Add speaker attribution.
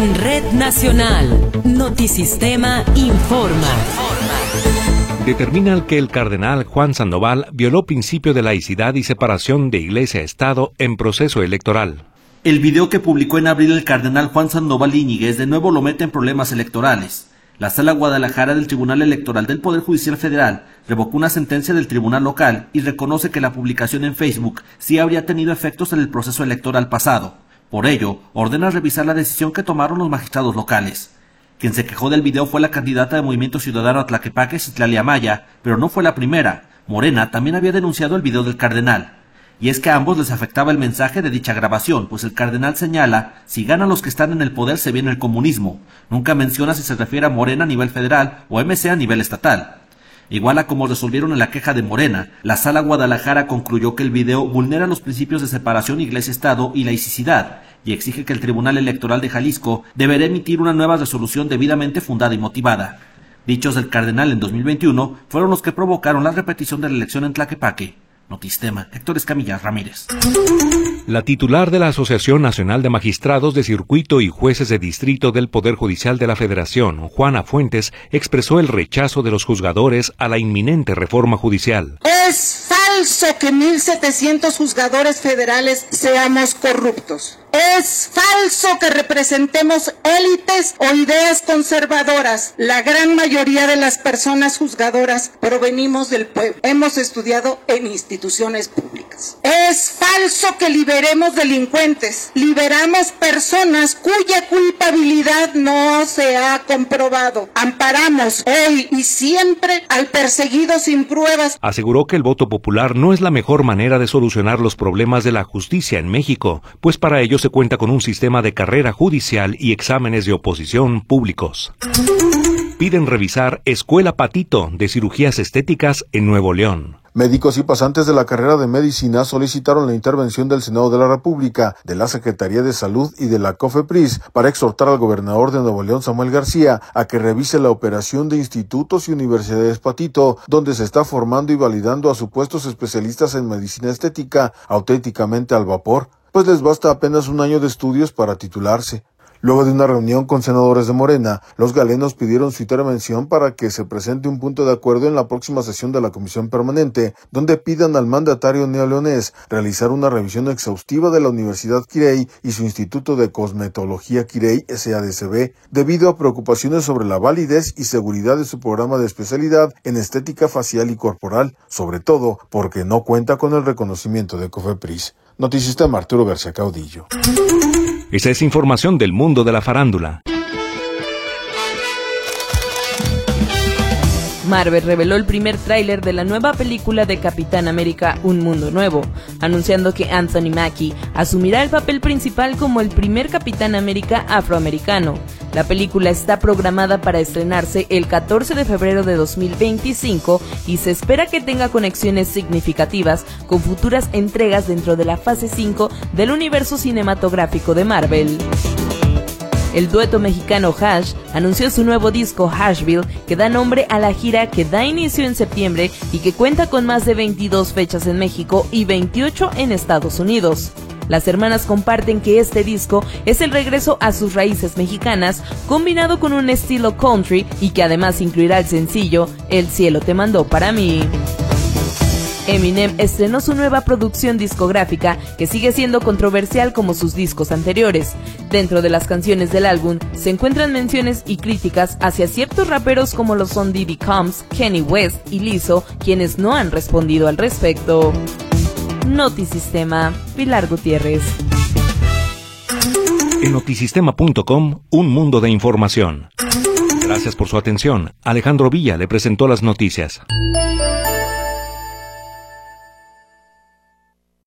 Speaker 1: En Red Nacional, Notisistema informa.
Speaker 2: Determinan que el cardenal Juan Sandoval violó principio de laicidad y separación de Iglesia-Estado en proceso electoral.
Speaker 3: El video que publicó en abril el cardenal Juan Sandoval Íñiguez de nuevo lo mete en problemas electorales. La Sala Guadalajara del Tribunal Electoral del Poder Judicial Federal revocó una sentencia del tribunal local y reconoce que la publicación en Facebook sí habría tenido efectos en el proceso electoral pasado. Por ello, ordena revisar la decisión que tomaron los magistrados locales. Quien se quejó del video fue la candidata de Movimiento Ciudadano a Tlaquepaque, Citlali Amaya, pero no fue la primera. Morena también había denunciado el video del cardenal. Y es que a ambos les afectaba el mensaje de dicha grabación, pues el cardenal señala, si ganan los que están en el poder se viene el comunismo. Nunca menciona si se refiere a Morena a nivel federal o MC a nivel estatal. Igual a como resolvieron en la queja de Morena, la Sala Guadalajara concluyó que el video vulnera los principios de separación Iglesia-Estado y laicidad, y exige que el Tribunal Electoral de Jalisco deberá emitir una nueva resolución debidamente fundada y motivada. Dichos del cardenal en 2021 fueron los que provocaron la repetición de la elección en Tlaquepaque. Notisistema, Héctor Escamilla Ramírez.
Speaker 2: La titular de la Asociación Nacional de Magistrados de Circuito y Jueces de Distrito del Poder Judicial de la Federación, Juana Fuentes, expresó el rechazo de los juzgadores a la inminente reforma judicial.
Speaker 4: Es falso que 1,700 juzgadores federales seamos corruptos. Es falso que representemos élites o ideas conservadoras. La gran mayoría de las personas juzgadoras provenimos del pueblo. Hemos estudiado en instituciones públicas. Es falso que liberemos delincuentes. Liberamos personas cuya culpabilidad no se ha comprobado. Amparamos hoy y siempre al perseguido sin pruebas.
Speaker 2: Aseguró que el voto popular no es la mejor manera de solucionar los problemas de la justicia en México, pues para ello se cuenta con un sistema de carrera judicial y exámenes de oposición públicos. Piden revisar Escuela Patito de cirugías estéticas en Nuevo León.
Speaker 5: Médicos y pasantes de la carrera de medicina solicitaron la intervención del Senado de la República, de la Secretaría de Salud y de la COFEPRIS para exhortar al gobernador de Nuevo León, Samuel García, a que revise la operación de institutos y universidades Patito, donde se está formando y validando a supuestos especialistas en medicina estética, auténticamente al vapor, pues les basta apenas un año de estudios para titularse. Luego de una reunión con senadores de Morena, los galenos pidieron su intervención para que se presente un punto de acuerdo en la próxima sesión de la Comisión Permanente, donde pidan al mandatario neoleonés realizar una revisión exhaustiva de la Universidad Quirey y su Instituto de Cosmetología Quirey SADCB, debido a preocupaciones sobre la validez y seguridad de su programa de especialidad en estética facial y corporal, sobre todo porque no cuenta con el reconocimiento de COFEPRIS. Notisistema, Arturo García Caudillo.
Speaker 2: Esa es información del mundo de la farándula.
Speaker 6: Marvel reveló el primer tráiler de la nueva película de Capitán América, Un Mundo Nuevo, anunciando que Anthony Mackie asumirá el papel principal como el primer Capitán América afroamericano. La película está programada para estrenarse el 14 de febrero de 2025 y se espera que tenga conexiones significativas con futuras entregas dentro de la fase 5 del universo cinematográfico de Marvel. El dueto mexicano Hash anunció su nuevo disco Hashville, que da nombre a la gira que da inicio en septiembre y que cuenta con más de 22 fechas en México y 28 en Estados Unidos. Las hermanas comparten que este disco es el regreso a sus raíces mexicanas, combinado con un estilo country y que además incluirá el sencillo El cielo te mandó para mí. Eminem estrenó su nueva producción discográfica, que sigue siendo controversial como sus discos anteriores. Dentro de las canciones del álbum se encuentran menciones y críticas hacia ciertos raperos como lo son Diddy Combs, Kanye West y Lizzo, quienes no han respondido al respecto. Notisistema, Pilar Gutiérrez.
Speaker 2: En notisistema.com, un mundo de información. Gracias por su atención. Alejandro Villa le presentó las noticias.